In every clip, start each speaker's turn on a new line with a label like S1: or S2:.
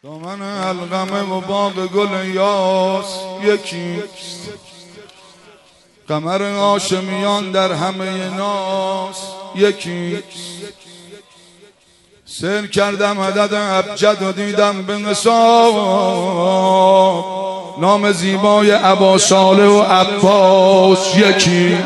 S1: دامن القمه و باغ گل یاس یکی، قمر هاشمیان در همه ناس یکی. سیر کردم عدد ابجد و دیدم به نصاب نام زیبای ابا صالح و عباس یکی.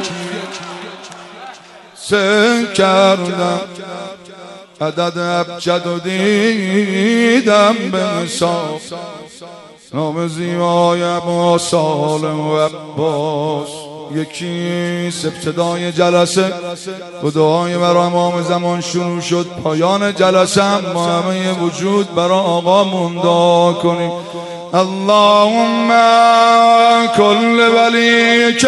S1: سیر کردم عدد ابجد و دیدم به نصاب نام زیبای ابا صالح و عباس یکی. ابتدای جلسه و دعای برای امام زمان شروع شد. پایان جلسه هم ما همه وجود برای آقا دعا کنیم. اللهم کل ولیک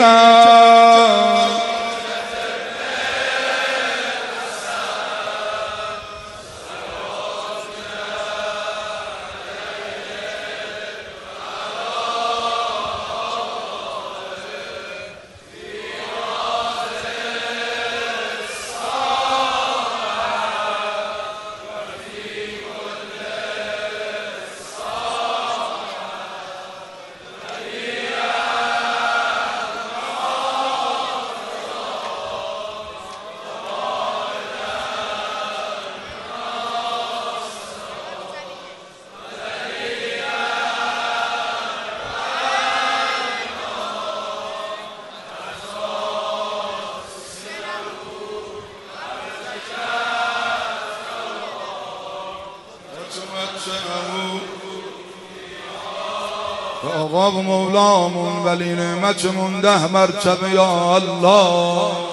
S1: آقا و مولامون ولی نعمتمون 10 مرتبه یا الله.